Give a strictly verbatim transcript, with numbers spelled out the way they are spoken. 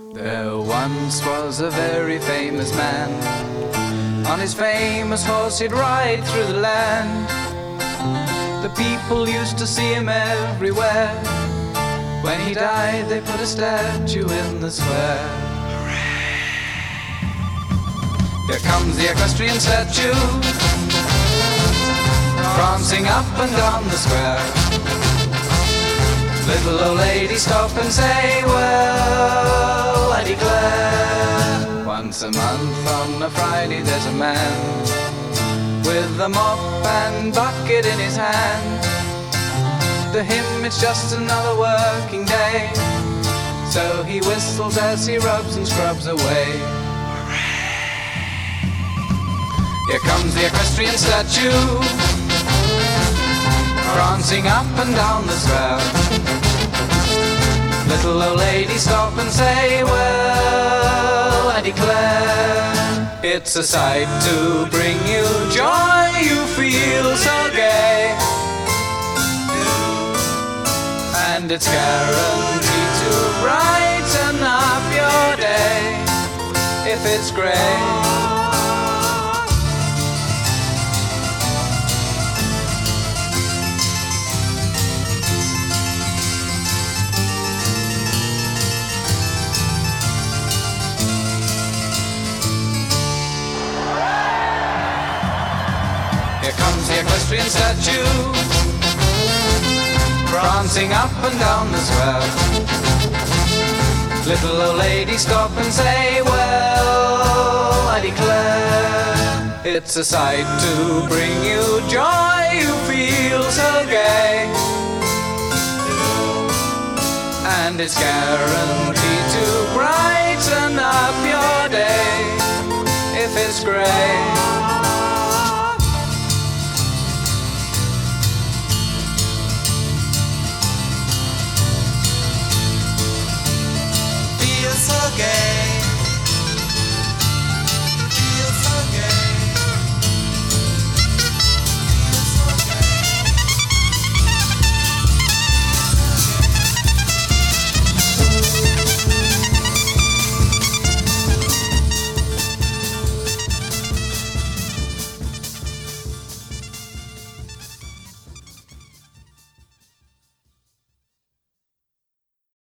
There once was a very famous man. On his famous horse he'd ride through the land. The people used to see him everywhere. When he died they put a statue in the square. Here comes the equestrian statue, prancing up and down the square. Little old lady stop and say, well, I declare. Once a month on a Friday there's a man with a mop and bucket in his hand. To him it's just another working day, so he whistles as he rubs and scrubs away. Here comes the equestrian statue, prancing up and down the square. Little old lady stop and say, well, I declare. It's a sight to bring you joy, you feel so gay. And it's guaranteed to brighten up your day if it's grey. Here comes the equestrian statue, prancing up and down the square. Little old lady stop and say, well, I declare. It's a sight to bring you joy, you feel so gay. And it's guaranteed to brighten up your day if it's grey.